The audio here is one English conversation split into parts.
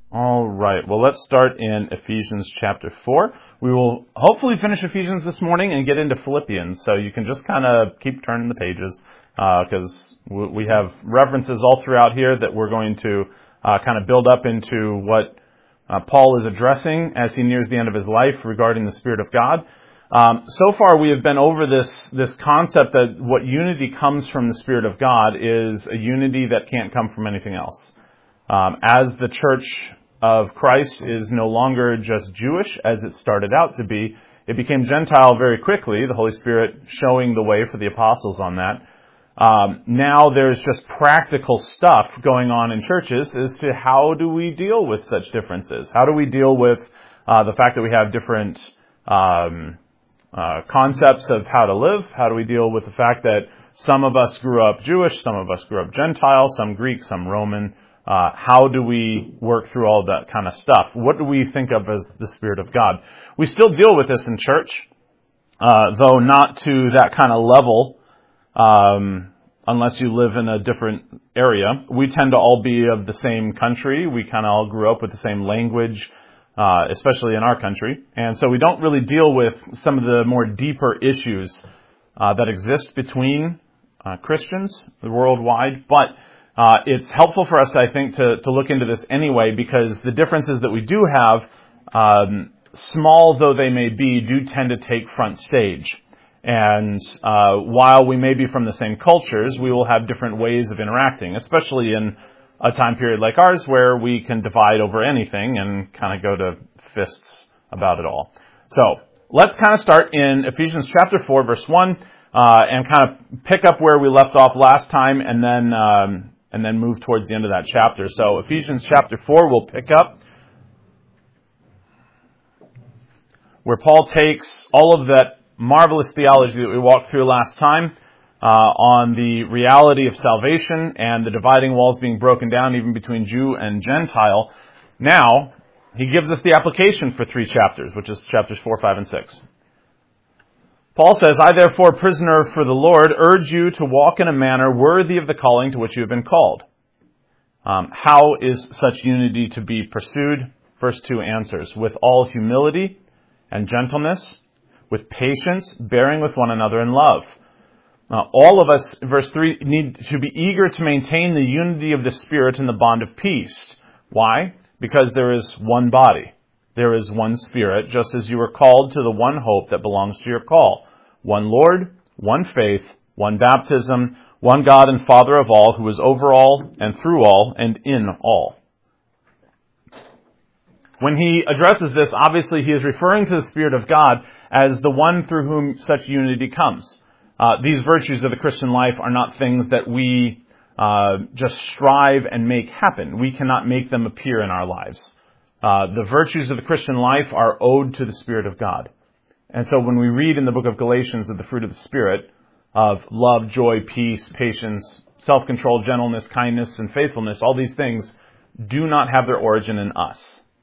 All right. Well, let's start in Ephesians chapter 4. We will hopefully finish Ephesians this morning and get into Philippians. So you can just kind of keep turning the pages because we have references all throughout here that we're going to kind of build up into what Paul is addressing as he nears the end of his life regarding the Spirit of God. So far we have been over this concept that what unity comes from the Spirit of God is a unity that can't come from anything else. As the church of Christ is no longer just Jewish as it started out to be, it became Gentile very quickly, the Holy Spirit showing the way for the apostles on that. Now there's just practical stuff going on in churches as to how do we deal with such differences? How do we deal with the fact that we have different concepts of how to live? How do we deal with the fact that some of us grew up Jewish, some of us grew up Gentile, some Greek, some Roman? How do we work through all that kind of stuff? What do we think of as the Spirit of God? We still deal with this in church, though not to that kind of level, unless you live in a different area. We tend to all be of the same country. We kind of all grew up with the same language, especially in our country. And so we don't really deal with some of the more deeper issues that exist between Christians worldwide, but it's helpful for us, I think, to look into this anyway, because the differences that we do have, small though they may be, do tend to take front stage. And while we may be from the same cultures, we will have different ways of interacting, especially in a time period like ours where we can divide over anything and kind of go to fists about it all. So let's kind of start in Ephesians chapter 4, verse 1, and kind of pick up where we left off last time and then move towards the end of that chapter. So Ephesians chapter 4 we'll pick up where Paul takes all of that marvelous theology that we walked through last time on the reality of salvation and the dividing walls being broken down even between Jew and Gentile. Now, he gives us the application for 3 chapters, which is chapters 4, 5, and 6. Paul says, I therefore, prisoner for the Lord, urge you to walk in a manner worthy of the calling to which you have been called. How is such unity to be pursued? Verse 2 answers, with all humility and gentleness, with patience, bearing with one another in love. All of us, verse 3, need to be eager to maintain the unity of the Spirit in the bond of peace. Why? Because there is one body. There is one Spirit, just as you were called to the one hope that belongs to your call. One Lord, one faith, one baptism, one God and Father of all, who is over all and through all and in all. When he addresses this, obviously he is referring to the Spirit of God as the one through whom such unity comes. These virtues of the Christian life are not things that we just strive and make happen. We cannot make them appear in our lives. The virtues of the Christian life are owed to the Spirit of God. And so when we read in the book of Galatians of the fruit of the Spirit, of love, joy, peace, patience, self-control, gentleness, kindness, and faithfulness, all these things do not have their origin in us.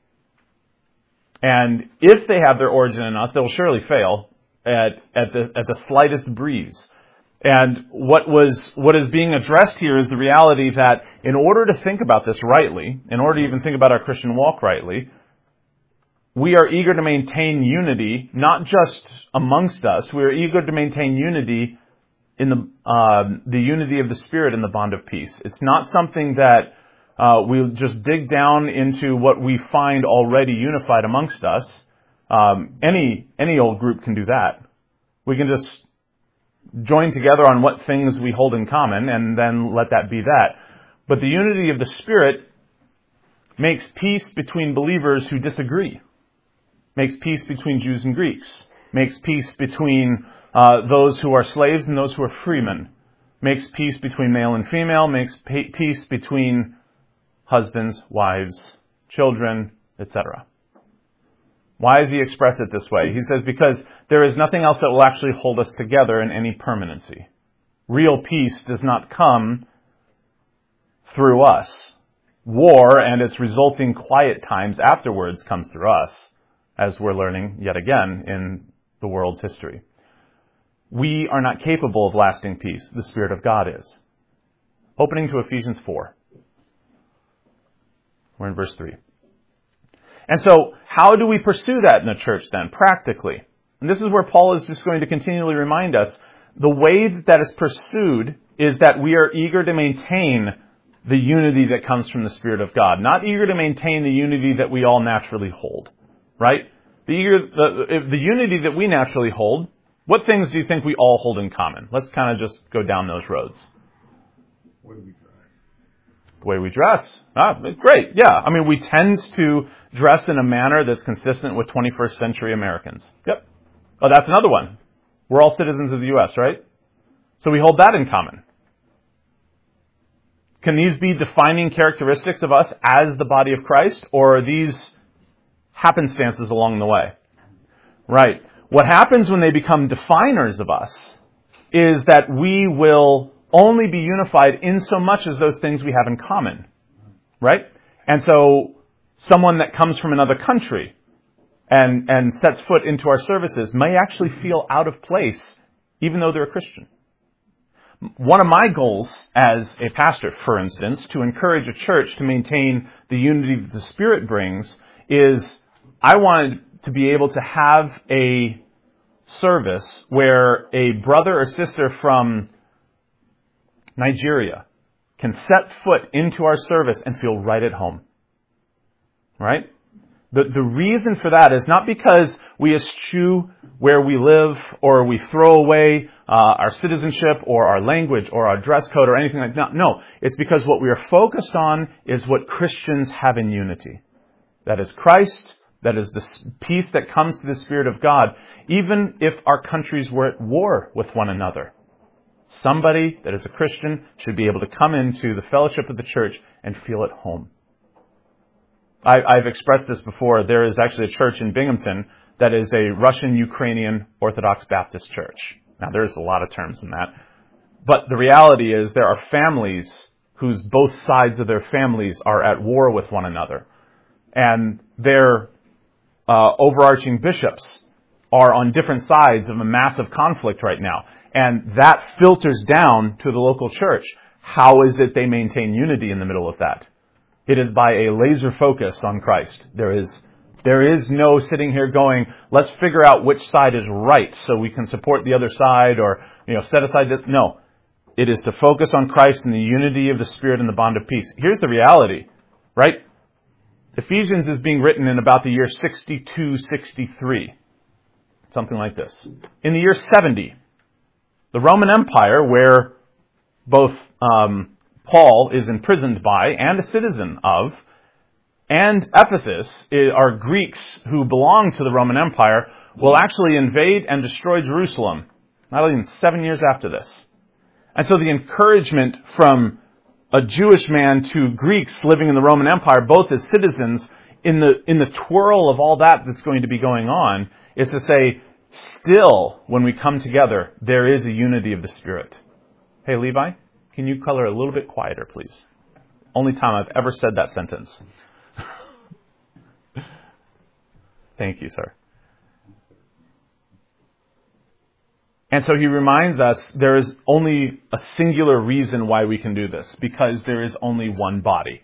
And if they have their origin in us, they will surely fail at the slightest breeze. And what is being addressed here is the reality that in order to think about this rightly, in order to even think about our Christian walk rightly, we are eager to maintain unity, not just amongst us. We are eager to maintain unity in the unity of the Spirit in the bond of peace. It's not something that we'll just dig down into what we find already unified amongst us. Any old group can do that. We can just join together on what things we hold in common and then let that be that. But the unity of the Spirit makes peace between believers who disagree, makes peace between Jews and Greeks, makes peace between those who are slaves and those who are freemen, makes peace between male and female, makes peace between husbands, wives, children, etc. Why does he express it this way? He says, because there is nothing else that will actually hold us together in any permanency. Real peace does not come through us. War and its resulting quiet times afterwards comes through us, as we're learning yet again in the world's history. We are not capable of lasting peace. The Spirit of God is. Opening to Ephesians 4. We're in verse 3. And so, how do we pursue that in the church then, practically? And this is where Paul is just going to continually remind us, the way that is pursued is that we are eager to maintain the unity that comes from the Spirit of God, not eager to maintain the unity that we all naturally hold, right? The unity that we naturally hold, what things do you think we all hold in common? Let's kind of just go down those roads. The way we dress. Great, yeah. I mean, we tend to dress in a manner that's consistent with 21st century Americans. Yep. Oh, that's another one. We're all citizens of the U.S., right? So we hold that in common. Can these be defining characteristics of us as the body of Christ, or are these happenstances along the way? Right. What happens when they become definers of us is that we will only be unified in so much as those things we have in common. Right? And so someone that comes from another country and sets foot into our services may actually feel out of place even though they're a Christian. One of my goals as a pastor, for instance, to encourage a church to maintain the unity that the Spirit brings is I wanted to be able to have a service where a brother or sister from Nigeria can set foot into our service and feel right at home. Right? The reason for that is not because we eschew where we live or we throw away our citizenship or our language or our dress code or anything like that. No, it's because what we are focused on is what Christians have in unity. That is Christ, that is the peace that comes to the Spirit of God, even if our countries were at war with one another. Somebody that is a Christian should be able to come into the fellowship of the church and feel at home. I've expressed this before. There is actually a church in Binghamton that is a Russian-Ukrainian Orthodox Baptist church. Now, there's a lot of terms in that. But the reality is there are families whose both sides of their families are at war with one another. And their overarching bishops are on different sides of a massive conflict right now. And that filters down to the local church. How is it they maintain unity in the middle of that? It is by a laser focus on Christ. There is no sitting here going, let's figure out which side is right so we can support the other side or, set aside this. No. It is to focus on Christ and the unity of the Spirit and the bond of peace. Here's the reality, right? Ephesians is being written in about the year 62, 63. Something like this. In the year 70, the Roman Empire, where both Paul is imprisoned by and a citizen of, and Ephesus are Greeks who belong to the Roman Empire, will actually invade and destroy Jerusalem, not even 7 years after this. And so the encouragement from a Jewish man to Greeks living in the Roman Empire, both as citizens, in the twirl of all that's going to be going on, is to say, still, when we come together, there is a unity of the Spirit. Hey, Levi? Can you color a little bit quieter, please? Only time I've ever said that sentence. Thank you, sir. And so he reminds us there is only a singular reason why we can do this, because there is only one body.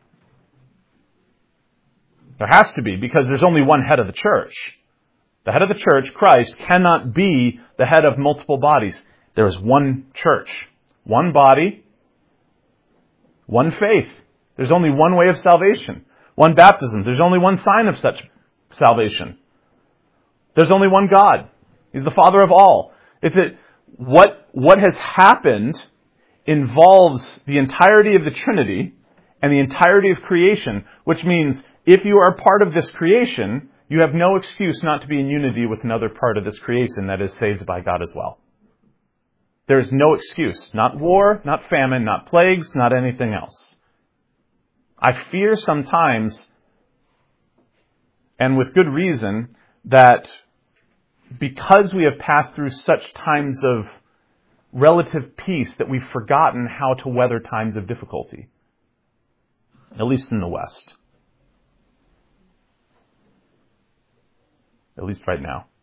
There has to be, because there's only one head of the church. The head of the church, Christ, cannot be the head of multiple bodies. There is one church, one body, one faith. There's only one way of salvation. One baptism. There's only one sign of such salvation. There's only one God. He's the Father of all. What has happened involves the entirety of the Trinity and the entirety of creation, which means if you are part of this creation, you have no excuse not to be in unity with another part of this creation that is saved by God as well. There is no excuse. Not war, not famine, not plagues, not anything else. I fear sometimes, and with good reason, that because we have passed through such times of relative peace that we've forgotten how to weather times of difficulty. At least in the West. At least right now.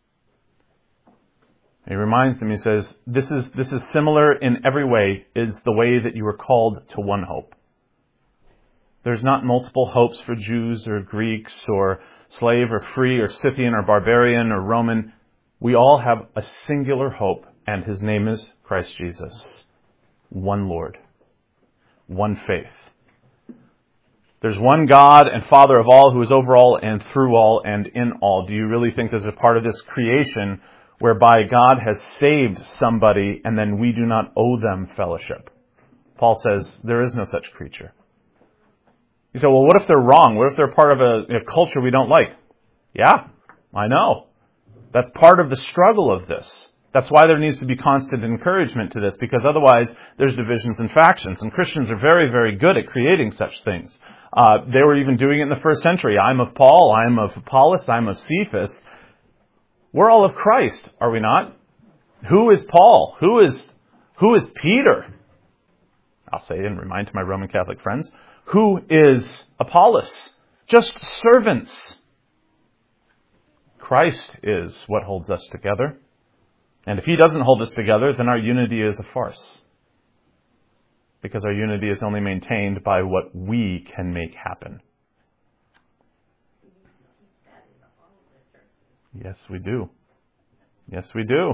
He reminds them, he says, this is similar in every way, is the way that you were called to one hope. There's not multiple hopes for Jews or Greeks or slave or free or Scythian or barbarian or Roman. We all have a singular hope, and his name is Christ Jesus. One Lord. One faith. There's one God and Father of all, who is over all and through all and in all. Do you really think there's a part of this creation whereby God has saved somebody and then we do not owe them fellowship? Paul says there is no such creature. You say, well, what if they're wrong? What if they're part of a culture we don't like? Yeah, I know. That's part of the struggle of this. That's why there needs to be constant encouragement to this, because otherwise there's divisions and factions. And Christians are very, very good at creating such things. They were even doing it in the first century. I'm of Paul, I'm of Apollos, I'm of Cephas. We're all of Christ, are we not? Who is Paul? Who is Peter? I'll say and remind to my Roman Catholic friends. Who is Apollos? Just servants. Christ is what holds us together. And if he doesn't hold us together, then our unity is a farce. Because our unity is only maintained by what we can make happen. Yes, we do. Yes, we do.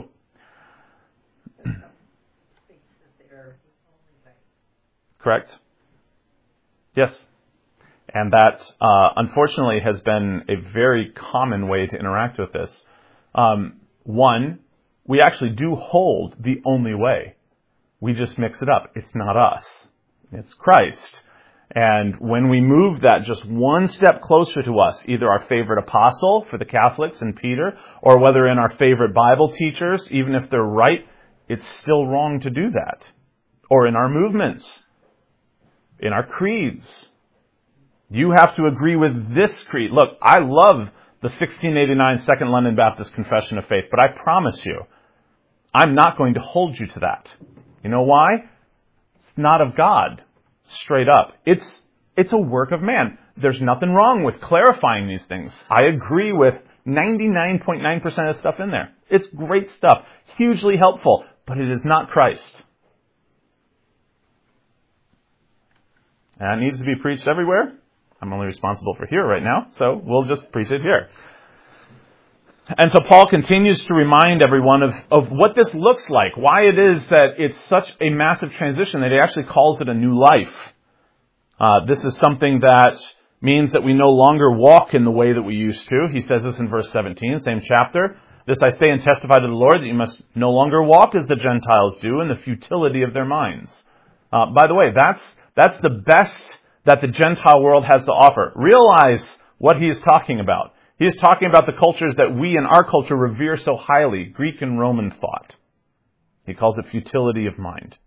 Correct? Yes. And that, unfortunately, has been a very common way to interact with this. One, we actually do hold the only way. We just mix it up. It's not us. It's Christ. And when we move that just one step closer to us, either our favorite apostle for the Catholics and Peter, or whether in our favorite Bible teachers, even if they're right, it's still wrong to do that. Or in our movements, in our creeds. You have to agree with this creed. Look, I love the 1689 Second London Baptist Confession of Faith, but I promise you, I'm not going to hold you to that. You know why? It's not of God. Straight up. It's a work of man. There's nothing wrong with clarifying these things. I agree with 99.9% of the stuff in there. It's great stuff. Hugely helpful. But it is not Christ. And it needs to be preached everywhere. I'm only responsible for here right now, so we'll just preach it here. And so Paul continues to remind everyone of what this looks like, why it is that it's such a massive transition that he actually calls it a new life. This is something that means that we no longer walk in the way that we used to. He says this in verse 17, same chapter. This I say and testify to the Lord, that you must no longer walk as the Gentiles do in the futility of their minds. By the way, that's the best that the Gentile world has to offer. Realize what he is talking about. He is talking about the cultures that we in our culture revere so highly, Greek and Roman thought. He calls it futility of mind.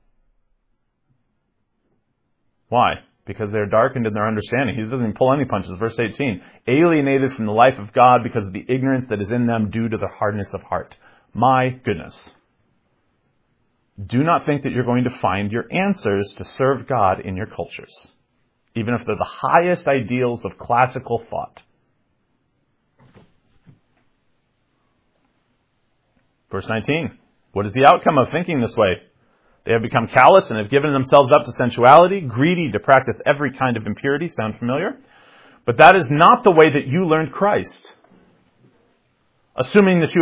Why? Because they're darkened in their understanding. He doesn't even pull any punches. Verse 18, alienated from the life of God because of the ignorance that is in them due to their hardness of heart. My goodness. Do not think that you're going to find your answers to serve God in your cultures, even if they're the highest ideals of classical thought. Verse 19, what is the outcome of thinking this way? They have become callous and have given themselves up to sensuality, greedy to practice every kind of impurity. Sound familiar? But that is not the way that you learned Christ. Assuming that you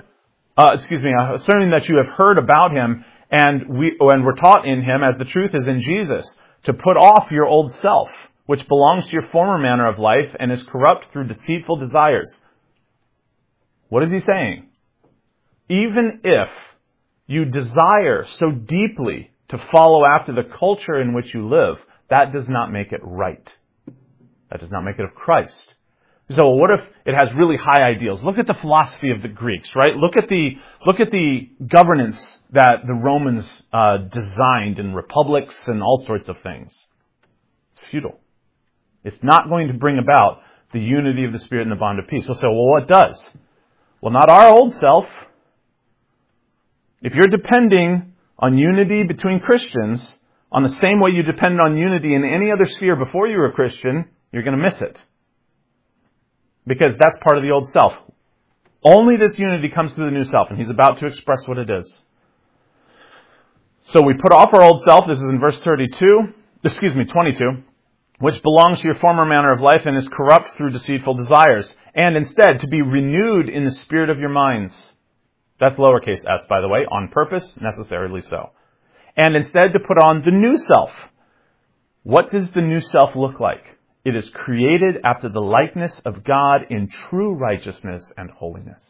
have heard about him and were taught in him as the truth is in Jesus, to put off your old self, which belongs to your former manner of life and is corrupt through deceitful desires. What is he saying? Even if you desire so deeply to follow after the culture in which you live, that does not make it right. That does not make it of Christ. So what if it has really high ideals? Look at the philosophy of the Greeks, right? Look at the governance that the Romans designed in republics and all sorts of things. It's futile. It's not going to bring about the unity of the Spirit and the bond of peace. We'll say, well, what does? Well, not our old self. If you're depending on unity between Christians on the same way you depend on unity in any other sphere before you were a Christian, you're going to miss it. Because that's part of the old self. Only this unity comes through the new self, and he's about to express what it is. So we put off our old self. This is in verse 22. which belongs to your former manner of life and is corrupt through deceitful desires, and instead to be renewed in the spirit of your minds. That's lowercase s, by the way, on purpose, necessarily so. And instead to put on the new self. What does the new self look like? It is created after the likeness of God in true righteousness and holiness.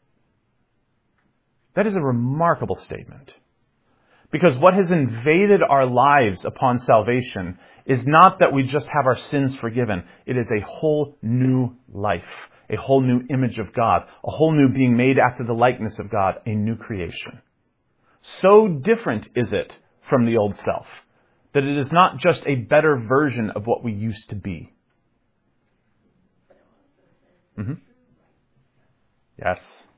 That is a remarkable statement. Because what has invaded our lives upon salvation is not that we just have our sins forgiven. It is a whole new life, a whole new image of God, a whole new being made after the likeness of God, a new creation. So different is it from the old self that it is not just a better version of what we used to be. Mm-hmm. Yes.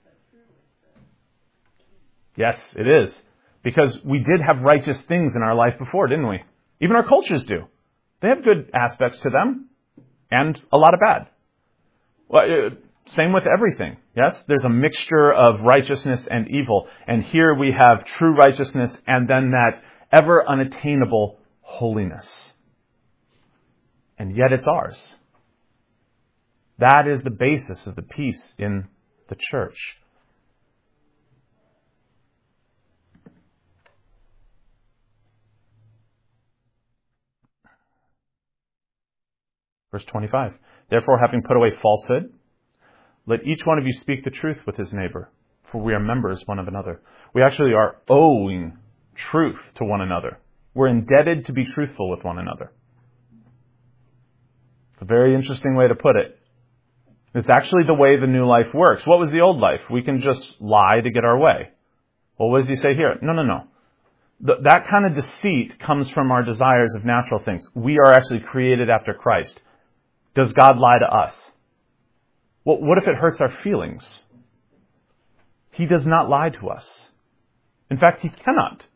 Yes, it is. Because we did have righteous things in our life before, didn't we? Even our cultures do. They have good aspects to them, and a lot of bad. Well, same with everything, yes? There's a mixture of righteousness and evil. And here we have true righteousness and then that ever unattainable holiness. And yet it's ours. That is the basis of the peace in the church. Verse 25, therefore, having put away falsehood, let each one of you speak the truth with his neighbor, for we are members one of another. We actually are owing truth to one another. We're indebted to be truthful with one another. It's a very interesting way to put it. It's actually the way the new life works. What was the old life? We can just lie to get our way. Well, what does he say here? No. That kind of deceit comes from our desires of natural things. We are actually created after Christ. Does God lie to us? Well, what if it hurts our feelings? He does not lie to us. In fact, he cannot.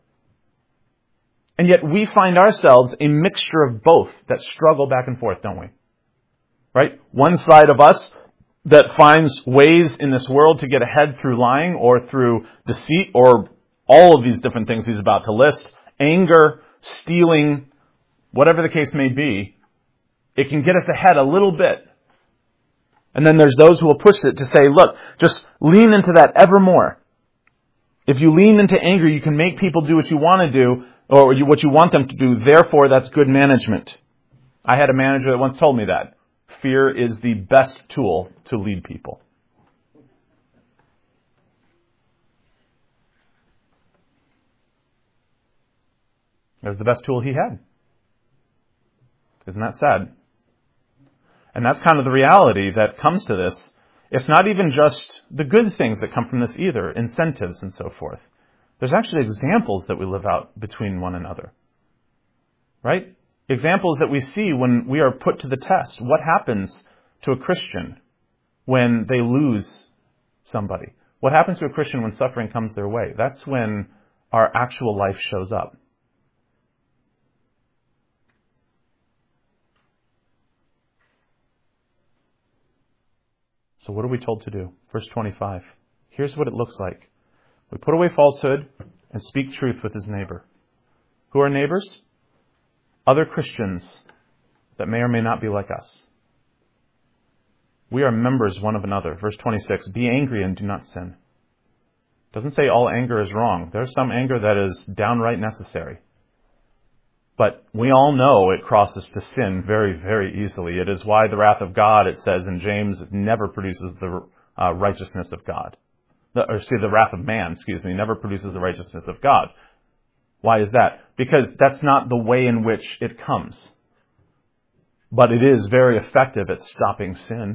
And yet we find ourselves a mixture of both that struggle back and forth, don't we? Right? One side of us that finds ways in this world to get ahead through lying or through deceit or all of these different things he's about to list. Anger, stealing, whatever the case may be. It can get us ahead a little bit. And then there's those who will push it to say, look, just lean into that ever more. If you lean into anger, you can make people do what you want to do or what you want them to do. Therefore, that's good management. I had a manager that once told me that. Fear is the best tool to lead people. It was the best tool he had. Isn't that sad? And that's kind of the reality that comes to this. It's not even just the good things that come from this either, incentives and so forth. There's actually examples that we live out between one another. Right? Examples that we see when we are put to the test. What happens to a Christian when they lose somebody? What happens to a Christian when suffering comes their way? That's when our actual life shows up. So what are we told to do? Verse 25. Here's what it looks like. We put away falsehood and speak truth with his neighbor. Who are neighbors? Other Christians that may or may not be like us. We are members one of another. Verse 26. Be angry and do not sin. It doesn't say all anger is wrong. There's some anger that is downright necessary. But we all know it crosses to sin very, very easily. It is why the wrath of God, it says in James, never produces the righteousness of God. The wrath of man, never produces the righteousness of God. Why is that? Because that's not the way in which it comes. But it is very effective at stopping sin.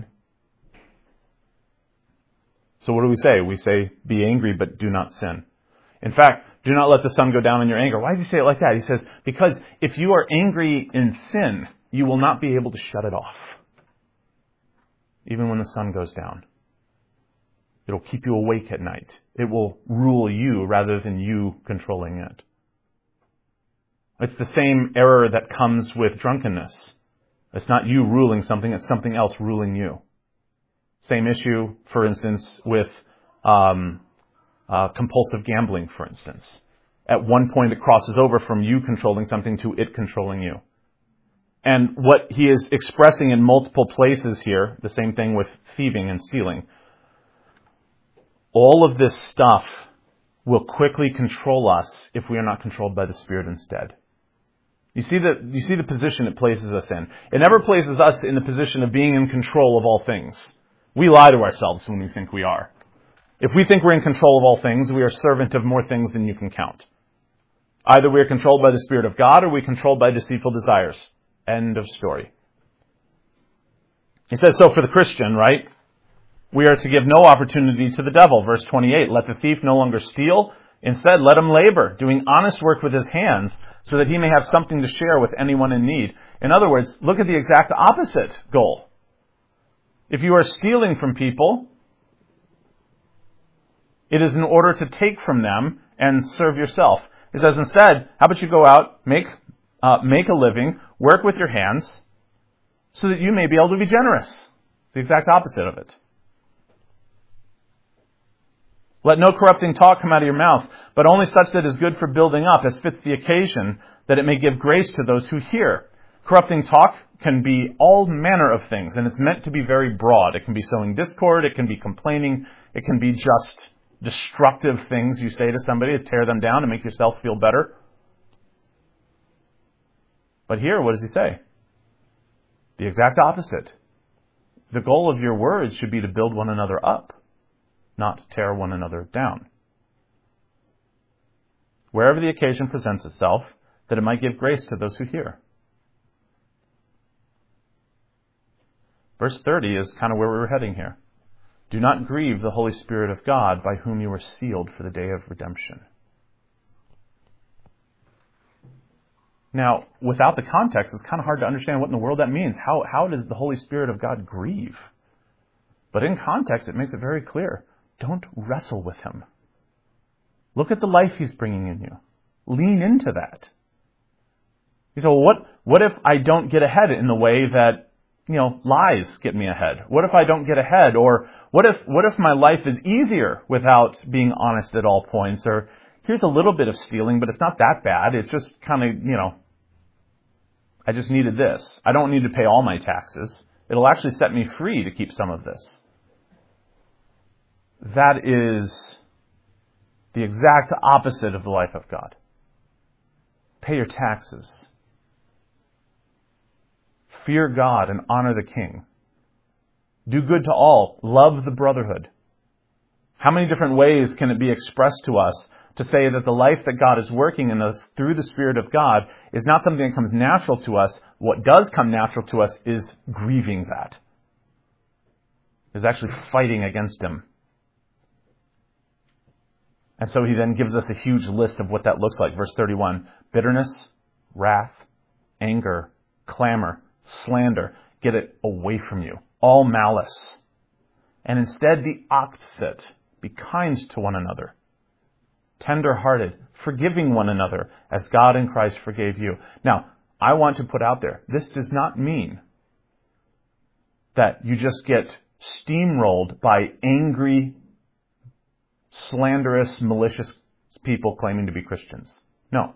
So what do we say? We say, be angry, but do not sin. In fact, do not let the sun go down in your anger. Why does he say it like that? He says, because if you are angry in sin, you will not be able to shut it off. Even when the sun goes down. It'll keep you awake at night. It will rule you rather than you controlling it. It's the same error that comes with drunkenness. It's not you ruling something, it's something else ruling you. Same issue, for instance, with compulsive gambling, for instance. At one point it crosses over from you controlling something to it controlling you. and what he is expressing in multiple places here, the same thing with thieving and stealing. All of this stuff will quickly control us if we are not controlled by the Spirit instead. You see the position it places us in. It never places us in the position of being in control of all things. We lie to ourselves when we think we are. If we think we're in control of all things, we are servant of more things than you can count. Either we are controlled by the Spirit of God or we are controlled by deceitful desires. End of story. He says, so for the Christian, right? We are to give no opportunity to the devil. Verse 28, let the thief no longer steal. Instead, let him labor, doing honest work with his hands, so that he may have something to share with anyone in need. In other words, look at the exact opposite goal. If you are stealing from people, it is in order to take from them and serve yourself. He says instead, how about you go out, make a living, work with your hands, so that you may be able to be generous. It's the exact opposite of it. Let no corrupting talk come out of your mouth, but only such that is good for building up, as fits the occasion, that it may give grace to those who hear. Corrupting talk can be all manner of things, and it's meant to be very broad. It can be sowing discord, it can be complaining, it can be just destructive things you say to somebody to tear them down and make yourself feel better. But here, what does he say? The exact opposite. The goal of your words should be to build one another up, not tear one another down. Wherever the occasion presents itself, that it might give grace to those who hear. Verse 30 is kind of where we were heading here. Do not grieve the Holy Spirit of God, by whom you were sealed for the day of redemption. Now, without the context, it's kind of hard to understand what in the world that means. How does the Holy Spirit of God grieve? But in context, it makes it very clear. Don't wrestle with him. Look at the life he's bringing in you. Lean into that. You say, well, what if I don't get ahead in the way that, lies get me ahead? What if I don't get ahead? Or what if my life is easier without being honest at all points? Or here's a little bit of stealing, but it's not that bad. It's just kind of, I just needed this. I don't need to pay all my taxes. It'll actually set me free to keep some of this. That is the exact opposite of the life of God. Pay your taxes. Fear God and honor the King. Do good to all. Love the brotherhood. How many different ways can it be expressed to us to say that the life that God is working in us through the Spirit of God is not something that comes natural to us? What does come natural to us is grieving that. Is actually fighting against him. And so he then gives us a huge list of what that looks like. Verse 31, bitterness, wrath, anger, clamor, slander. Get it away from you. All malice. And instead the opposite. Be kind to one another. Tender-hearted, forgiving one another as God in Christ forgave you. Now, I want to put out there, this does not mean that you just get steamrolled by angry, slanderous, malicious people claiming to be Christians. No.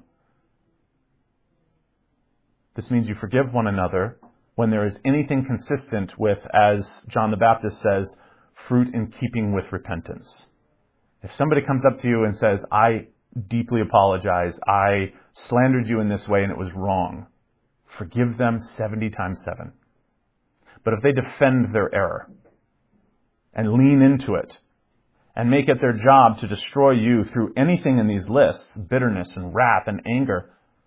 This means you forgive one another when there is anything consistent with, as John the Baptist says, fruit in keeping with repentance. If somebody comes up to you and says, I deeply apologize, I slandered you in this way and it was wrong, forgive them 70 times 7. But if they defend their error and lean into it and make it their job to destroy you through anything in these lists, bitterness and wrath and anger,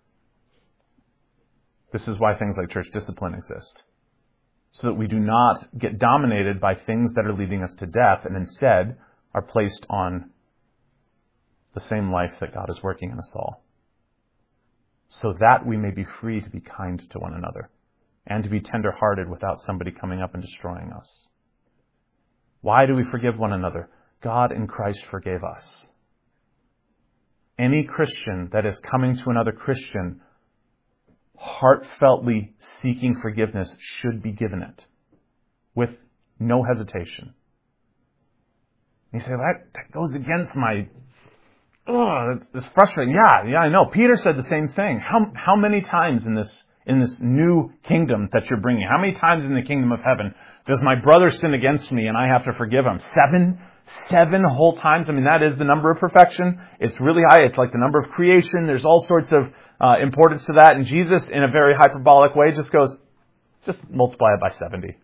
this is why things like church discipline exist. So that we do not get dominated by things that are leading us to death and instead are placed on the same life that God is working in us all. So that we may be free to be kind to one another and to be tender-hearted without somebody coming up and destroying us. Why do we forgive one another? God in Christ forgave us. Any Christian that is coming to another Christian heartfeltly seeking forgiveness should be given it with no hesitation. You say, that goes against my, it's frustrating. Yeah, I know. Peter said the same thing. How many times in in this new kingdom that you're bringing? How many times in the kingdom of heaven does my brother sin against me and I have to forgive him? 7? 7 whole times? I mean, that is the number of perfection. It's really high. It's like the number of creation. There's all sorts of importance to that. And Jesus, in a very hyperbolic way, just goes, just multiply it by 70.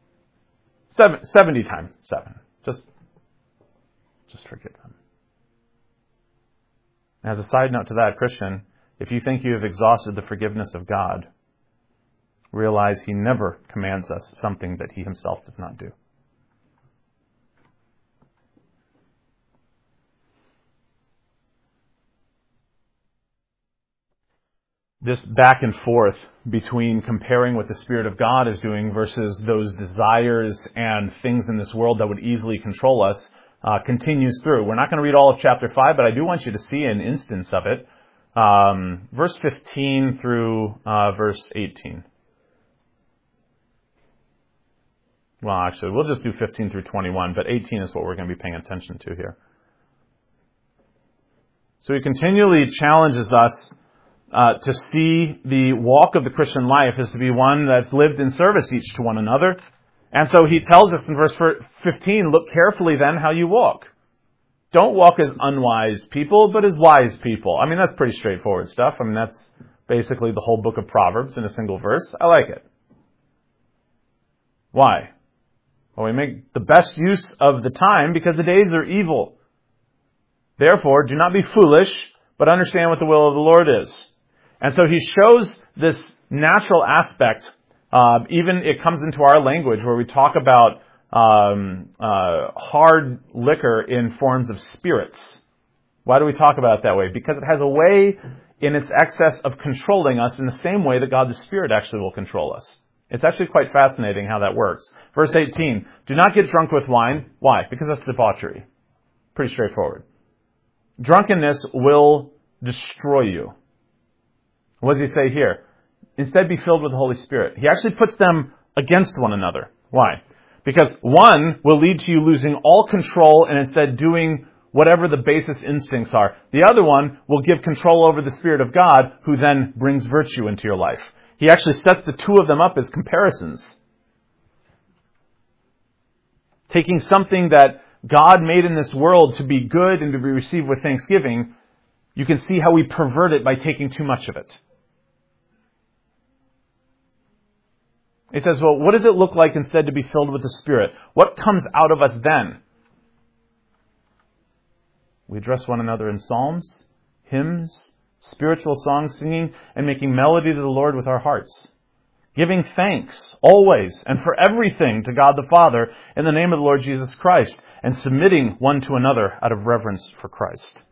70 times 7. Just forgive them. As a side note to that, Christian, if you think you have exhausted the forgiveness of God, realize He never commands us something that He Himself does not do. This back and forth between comparing what the Spirit of God is doing versus those desires and things in this world that would easily control us continues through. We're not going to read all of chapter 5, but I do want you to see an instance of it. Verse 15 through verse 18. Well, actually, we'll just do 15 through 21, but 18 is what we're going to be paying attention to here. So He continually challenges us to see the walk of the Christian life as to be one that's lived in service each to one another. And so He tells us in verse 15, look carefully then how you walk. Don't walk as unwise people, but as wise people. I mean, that's pretty straightforward stuff. I mean, that's basically the whole book of Proverbs in a single verse. I like it. Why? Well, we make the best use of the time because the days are evil. Therefore, do not be foolish, but understand what the will of the Lord is. And so He shows this natural aspect. Even it comes into our language where we talk about hard liquor in forms of spirits. Why do we talk about it that way? Because it has a way in its excess of controlling us in the same way that God the Spirit actually will control us. It's actually quite fascinating how that works. Verse 18, do not get drunk with wine. Why? Because that's debauchery. Pretty straightforward. Drunkenness will destroy you. What does He say here? Instead, be filled with the Holy Spirit. He actually puts them against one another. Why? Because one will lead to you losing all control and instead doing whatever the basis instincts are. The other one will give control over the Spirit of God, who then brings virtue into your life. He actually sets the two of them up as comparisons. Taking something that God made in this world to be good and to be received with thanksgiving, you can see how we pervert it by taking too much of it. He says, well, what does it look like instead to be filled with the Spirit? What comes out of us then? We address one another in psalms, hymns, spiritual songs, singing, and making melody to the Lord with our hearts. Giving thanks always and for everything to God the Father in the name of the Lord Jesus Christ, and submitting one to another out of reverence for Christ.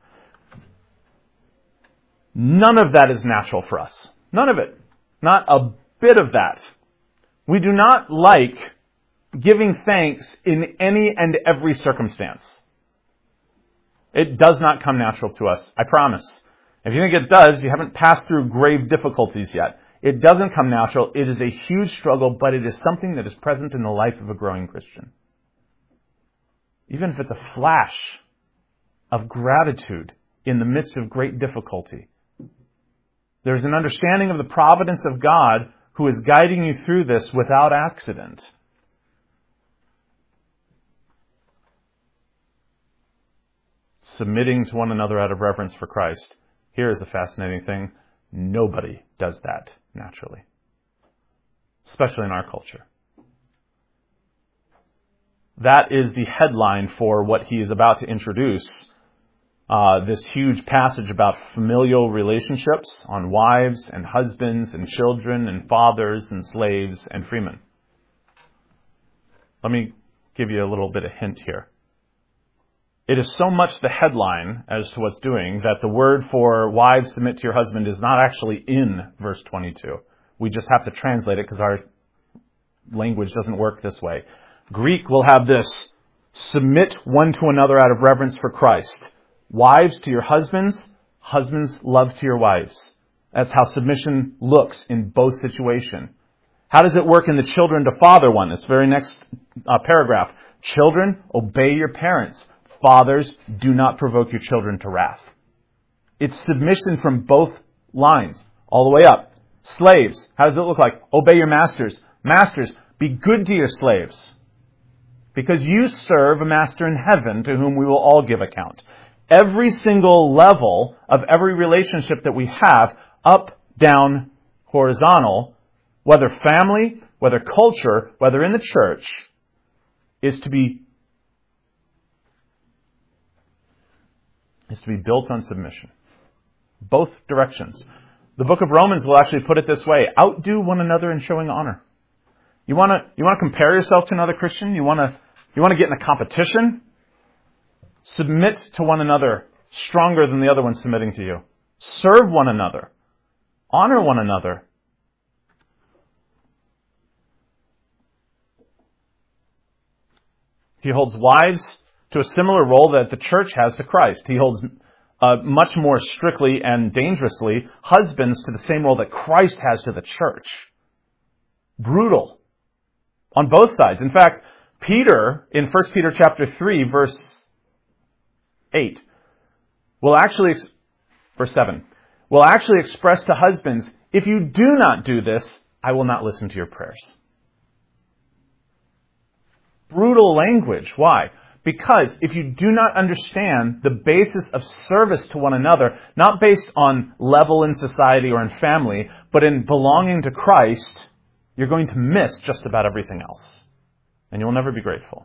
None of that is natural for us. None of it. Not a bit of that. We do not like giving thanks in any and every circumstance. It does not come natural to us, I promise. If you think it does, you haven't passed through grave difficulties yet. It doesn't come natural. It is a huge struggle, but it is something that is present in the life of a growing Christian. Even if it's a flash of gratitude in the midst of great difficulty, there's an understanding of the providence of God who is guiding you through this without accident. Submitting to one another out of reverence for Christ. Here is the fascinating thing. Nobody does that naturally. Especially in our culture. That is the headline for what he is about to introduce. This huge passage about familial relationships on wives and husbands and children and fathers and slaves and freemen. Let me give you a little bit of hint here. It is so much the headline as to what's doing that the word for wives submit to your husband is not actually in verse 22. We just have to translate it because our language doesn't work this way. Greek will have this, submit one to another out of reverence for Christ. Wives to your husbands, husbands love to your wives. That's how submission looks in both situations. How does it work in the children to father one? This very next paragraph. Children, obey your parents. Fathers, do not provoke your children to wrath. It's submission from both lines, all the way up. Slaves, how does it look like? Obey your masters. Masters, be good to your slaves, because you serve a master in heaven to whom we will all give account. Every single level of every relationship that we have, up, down, horizontal, whether family, whether culture, whether in the church, is to be built on submission. Both directions. The book of Romans will actually put it this way: outdo one another in showing honor. You want to compare yourself to another Christian? You want to get in a competition? Submit to one another stronger than the other one submitting to you. Serve one another. Honor one another. He holds wives to a similar role that the church has to Christ. He holds much more strictly and dangerously husbands to the same role that Christ has to the church. Brutal. On both sides. In fact, Peter, in 1 Peter chapter 3, verse 8, verse 7, will actually express to husbands, if you do not do this, I will not listen to your prayers. Brutal language. Why? Because if you do not understand the basis of service to one another, not based on level in society or in family, but in belonging to Christ, you're going to miss just about everything else. And you'll never be grateful.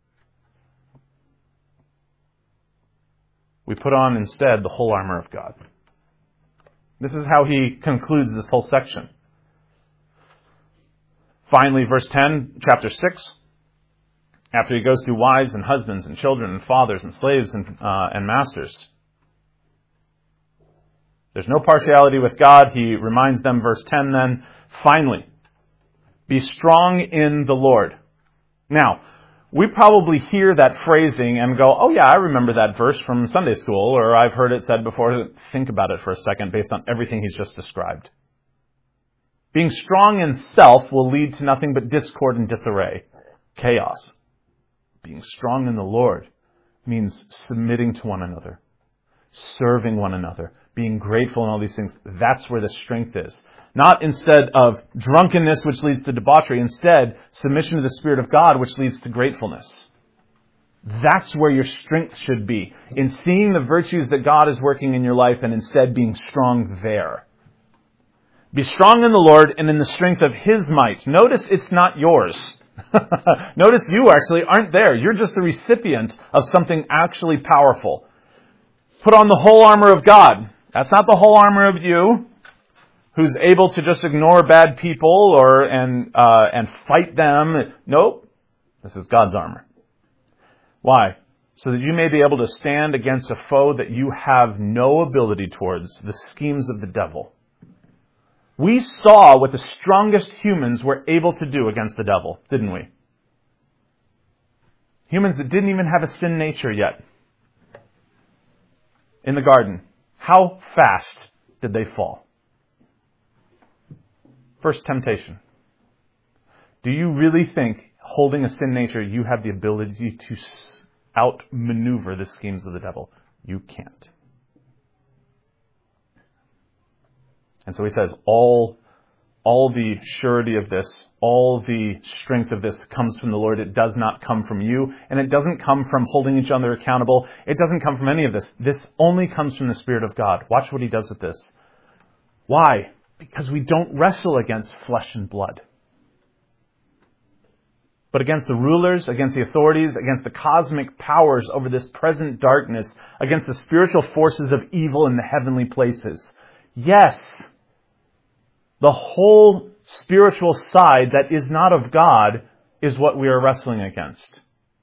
We put on instead the whole armor of God. This is how he concludes this whole section. Finally, verse 10, chapter 6. After he goes through wives and husbands and children and fathers and slaves and masters. There's no partiality with God. He reminds them, verse 10 then, finally, be strong in the Lord. Now, we probably hear that phrasing and go, oh yeah, I remember that verse from Sunday school, or I've heard it said before. Think about it for a second based on everything he's just described. Being strong in self will lead to nothing but discord and disarray, chaos. Being strong in the Lord means submitting to one another, serving one another, being grateful and all these things. That's where the strength is. Not instead of drunkenness, which leads to debauchery. Instead, submission to the Spirit of God, which leads to gratefulness. That's where your strength should be. In seeing the virtues that God is working in your life and instead being strong there. Be strong in the Lord and in the strength of His might. Notice it's not yours. Notice you actually aren't there. You're just the recipient of something actually powerful. Put on the whole armor of God. That's not the whole armor of you, who's able to just ignore bad people and fight them. Nope. This is God's armor. Why? So that you may be able to stand against a foe that you have no ability towards, the schemes of the devil. We saw what the strongest humans were able to do against the devil, didn't we? Humans that didn't even have a sin nature yet. In the garden. How fast did they fall? First temptation. Do you really think, holding a sin nature, you have the ability to outmaneuver the schemes of the devil? You can't. And so he says, all the surety of this, all the strength of this comes from the Lord. It does not come from you. And it doesn't come from holding each other accountable. It doesn't come from any of this. This only comes from the Spirit of God. Watch what he does with this. Why? Because we don't wrestle against flesh and blood, but against the rulers, against the authorities, against the cosmic powers over this present darkness, against the spiritual forces of evil in the heavenly places. Yes, the whole spiritual side that is not of God is what we are wrestling against.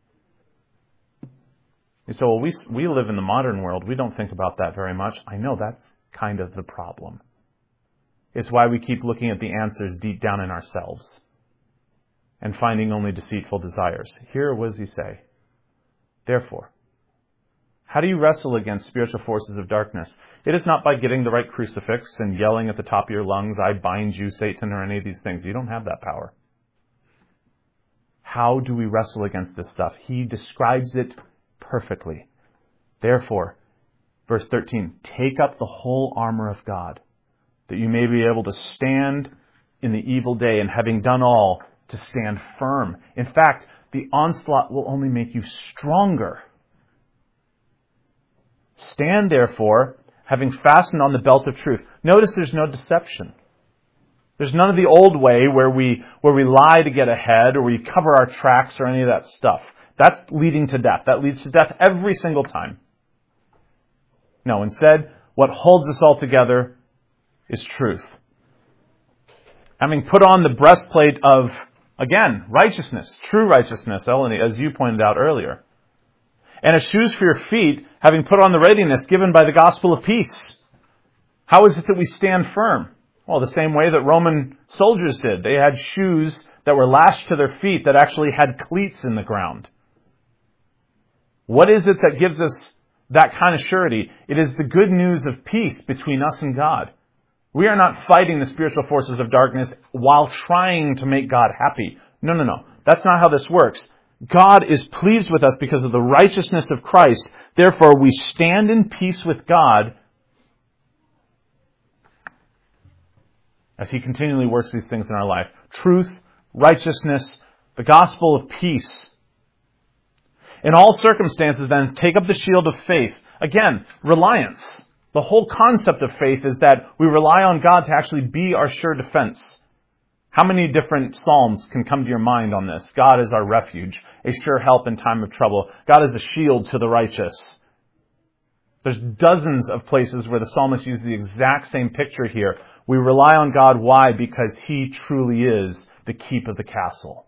You say, well, we live in the modern world. We don't think about that very much. I know that's kind of the problem. It's why we keep looking at the answers deep down in ourselves and finding only deceitful desires. Here, what does he say? Therefore, how do you wrestle against spiritual forces of darkness? It is not by getting the right crucifix and yelling at the top of your lungs, I bind you, Satan, or any of these things. You don't have that power. How do we wrestle against this stuff? He describes it perfectly. Therefore, verse 13, take up the whole armor of God, that you may be able to stand in the evil day, and having done all, to stand firm. In fact, the onslaught will only make you stronger. Stand therefore, having fastened on the belt of truth. Notice there's no deception. There's none of the old way where we lie to get ahead, or we cover our tracks, or any of that stuff. That's leading to death. That leads to death every single time. No, instead, what holds us all together is truth. Having put on the breastplate of, again, righteousness, true righteousness, Eleni, as you pointed out earlier. And as shoes for your feet, having put on the readiness given by the gospel of peace. How is it that we stand firm? Well, the same way that Roman soldiers did. They had shoes that were lashed to their feet that actually had cleats in the ground. What is it that gives us that kind of surety? It is the good news of peace between us and God. We are not fighting the spiritual forces of darkness while trying to make God happy. No. That's not how this works. God is pleased with us because of the righteousness of Christ. Therefore, we stand in peace with God as He continually works these things in our life. Truth, righteousness, the gospel of peace. In all circumstances, then, take up the shield of faith. Again, reliance. The whole concept of faith is that we rely on God to actually be our sure defense. How many different psalms can come to your mind on this? God is our refuge, a sure help in time of trouble. God is a shield to the righteous. There's dozens of places where the psalmist uses the exact same picture here. We rely on God. Why? Because He truly is the keep of the castle.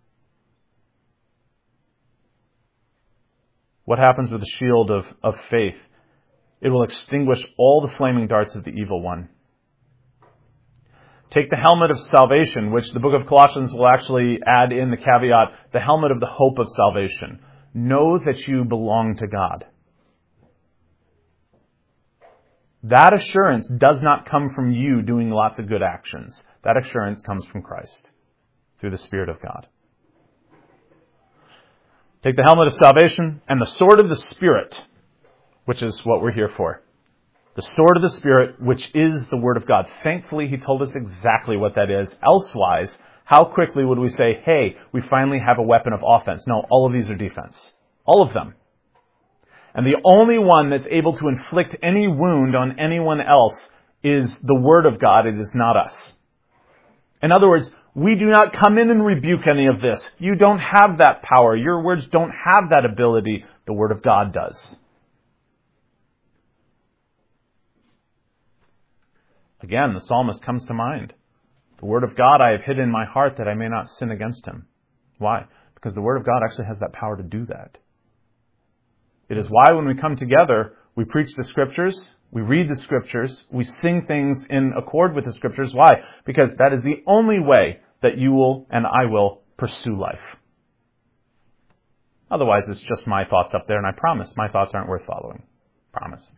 What happens with the shield of faith? It will extinguish all the flaming darts of the evil one. Take the helmet of salvation, which the book of Colossians will actually add in the caveat, the helmet of the hope of salvation. Know that you belong to God. That assurance does not come from you doing lots of good actions. That assurance comes from Christ, through the Spirit of God. Take the helmet of salvation and the sword of the Spirit, which is what we're here for. The sword of the Spirit, which is the Word of God. Thankfully, He told us exactly what that is. Elsewise, how quickly would we say, hey, we finally have a weapon of offense? No, all of these are defense. All of them. And the only one that's able to inflict any wound on anyone else is the Word of God. It is not us. In other words, we do not come in and rebuke any of this. You don't have that power. Your words don't have that ability. The Word of God does. Again, the psalmist comes to mind. The Word of God I have hid in my heart that I may not sin against Him. Why? Because the Word of God actually has that power to do that. It is why when we come together, we preach the Scriptures, we read the Scriptures, we sing things in accord with the Scriptures. Why? Because that is the only way that you will and I will pursue life. Otherwise, it's just my thoughts up there, and I promise my thoughts aren't worth following. Promise.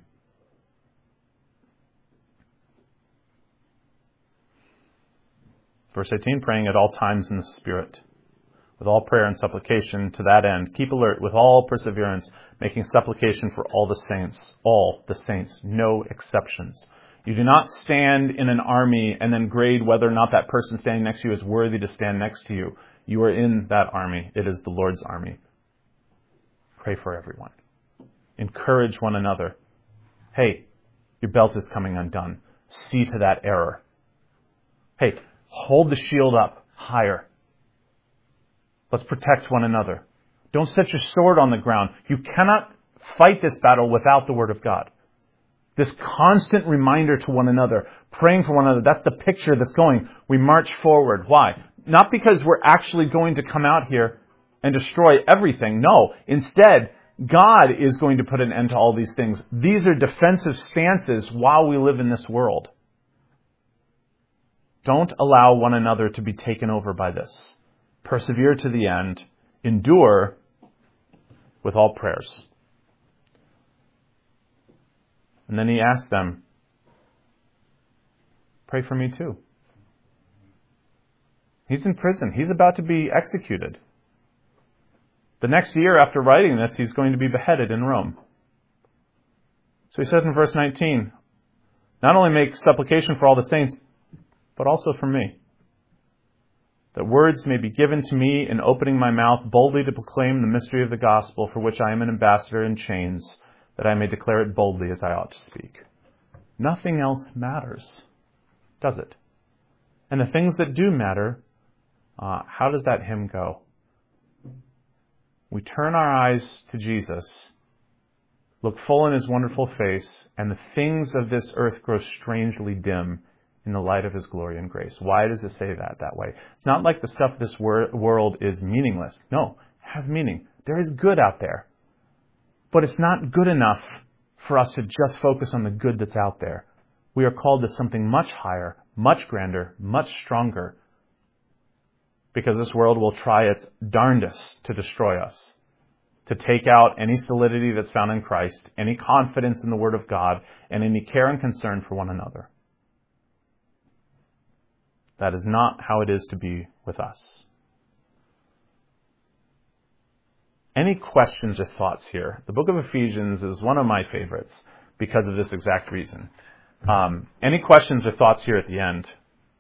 Verse 18, praying at all times in the Spirit, with all prayer and supplication to that end. Keep alert with all perseverance, making supplication for all the saints, no exceptions. You do not stand in an army and then grade whether or not that person standing next to you is worthy to stand next to you. You are in that army. It is the Lord's army. Pray for everyone. Encourage one another. Hey, your belt is coming undone. See to that error. Hey, hold the shield up higher. Let's protect one another. Don't set your sword on the ground. You cannot fight this battle without the Word of God. This constant reminder to one another, praying for one another, that's the picture that's going. We march forward. Why? Not because we're actually going to come out here and destroy everything. No. Instead, God is going to put an end to all these things. These are defensive stances while we live in this world. Don't allow one another to be taken over by this. Persevere to the end. Endure with all prayers. And then he asked them, pray for me too. He's in prison. He's about to be executed. The next year after writing this, he's going to be beheaded in Rome. So he says in verse 19, not only make supplication for all the saints, but also for me, that words may be given to me in opening my mouth boldly to proclaim the mystery of the gospel, for which I am an ambassador in chains, that I may declare it boldly as I ought to speak. Nothing else matters, does it? And the things that do matter, how does that hymn go? We turn our eyes to Jesus, look full in his wonderful face, and the things of this earth grow strangely dim in the light of his glory and grace. Why does it say that way? It's not like the stuff of this world is meaningless. No, it has meaning. There is good out there. But it's not good enough for us to just focus on the good that's out there. We are called to something much higher, much grander, much stronger. Because this world will try its darndest to destroy us, to take out any solidity that's found in Christ, any confidence in the Word of God, and any care and concern for one another. That is not how it is to be with us. Any questions or thoughts here? The book of Ephesians is one of my favorites because of this exact reason. Any questions or thoughts here at the end?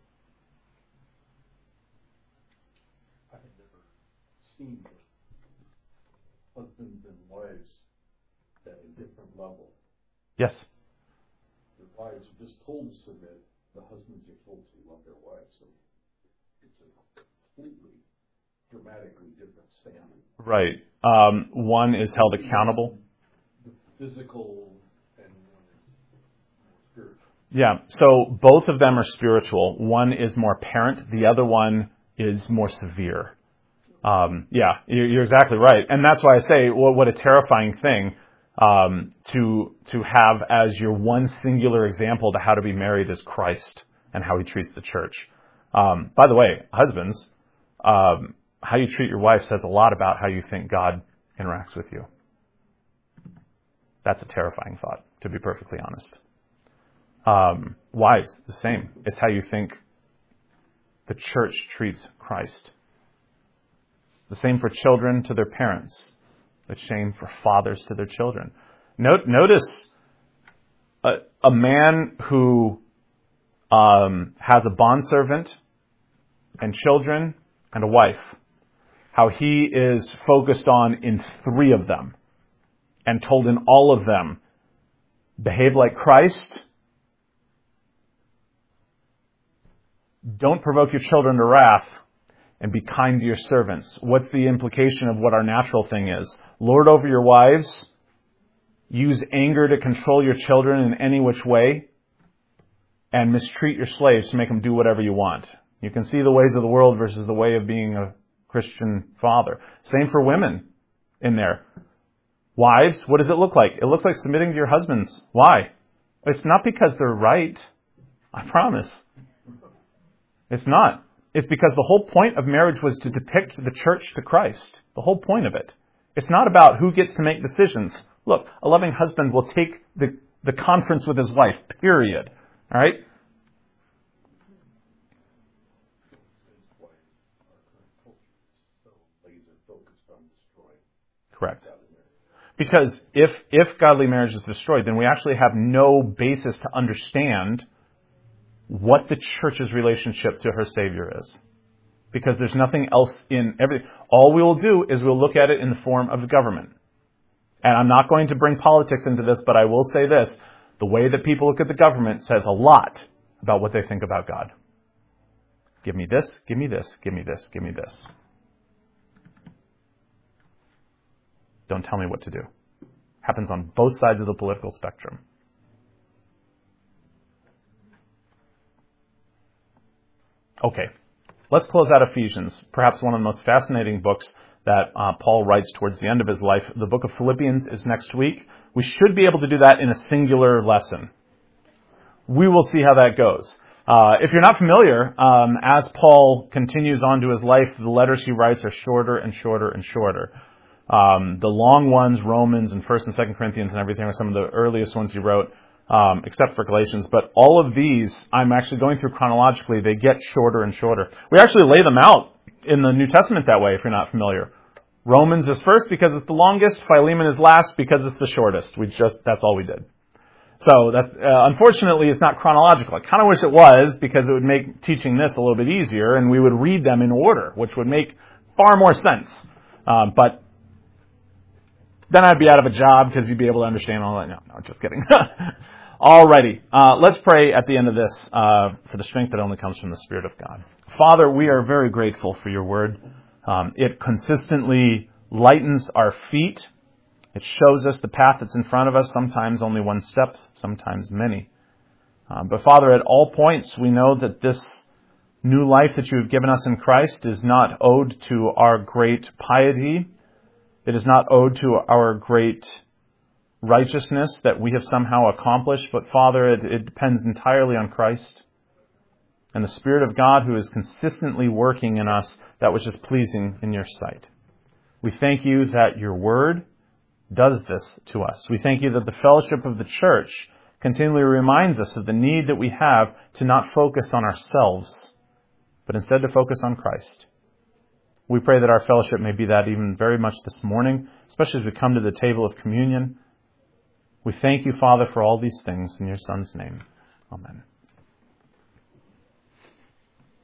I've never seen husbands and wives at a different level. Yes. The wives are just told to submit. The husbands are told to love their wives. So it's a completely, dramatically different standard. Right. One is held accountable. The physical and one is spiritual. Yeah, so both of them are spiritual. One is more parent. The other one is more severe. Yeah, you're exactly right. And that's why I say, well, what a terrifying thing to have as your one singular example to how to be married is Christ and how he treats the church. By the way, husbands, how you treat your wife says a lot about how you think God interacts with you. That's a terrifying thought, to be perfectly honest. Wives, the same. It's how you think the church treats Christ. The same for children to their parents. The same for fathers to their children. Notice a man who has a bondservant and children and a wife, how he is focused on in 3 of them and told in all of them, behave like Christ. Don't provoke your children to wrath, and be kind to your servants. What's the implication of what our natural thing is? Lord over your wives. Use anger to control your children in any which way. And mistreat your slaves to make them do whatever you want. You can see the ways of the world versus the way of being a Christian father. Same for women in there. Wives, what does it look like? It looks like submitting to your husbands. Why? It's not because they're right. I promise. It's not. It's because the whole point of marriage was to depict the church to Christ. The whole point of it. It's not about who gets to make decisions. Look, a loving husband will take the conference with his wife, period. All right? Correct. Because if godly marriage is destroyed, then we actually have no basis to understand what the church's relationship to her Savior is. Because there's nothing else in everything. All we will do is we'll look at it in the form of the government. And I'm not going to bring politics into this, but I will say this. The way that people look at the government says a lot about what they think about God. Give me this, give me this, give me this, give me this. Don't tell me what to do. Happens on both sides of the political spectrum. Okay, let's close out Ephesians, perhaps one of the most fascinating books that Paul writes towards the end of his life. The book of Philippians is next week. We should be able to do that in a singular lesson. We will see how that goes. If you're not familiar, as Paul continues on to his life, the letters he writes are shorter and shorter and shorter. The long ones, Romans and 1st and 2nd Corinthians and everything, are some of the earliest ones he wrote. Except for Galatians. But all of these, I'm actually going through chronologically, they get shorter and shorter. We actually lay them out in the New Testament that way, if you're not familiar. Romans is first because it's the longest. Philemon is last because it's the shortest. That's all we did. So that's, unfortunately, it's not chronological. I kind of wish it was, because it would make teaching this a little bit easier, and we would read them in order, which would make far more sense. But then I'd be out of a job because you'd be able to understand all that. No, just kidding. Alrighty. Let's pray at the end of this for the strength that only comes from the Spirit of God. Father, we are very grateful for your word. It consistently lightens our feet. It shows us the path that's in front of us, sometimes only one step, sometimes many. But Father, at all points, we know that this new life that you have given us in Christ is not owed to our great piety. It is not owed to our great righteousness that we have somehow accomplished, but Father, it depends entirely on Christ and the Spirit of God who is consistently working in us that which is pleasing in your sight. We thank you that your word does this to us. We thank you that the fellowship of the church continually reminds us of the need that we have to not focus on ourselves, but instead to focus on Christ. We pray that our fellowship may be that even very much this morning, especially as we come to the table of communion. We thank you, Father, for all these things in your Son's name. Amen.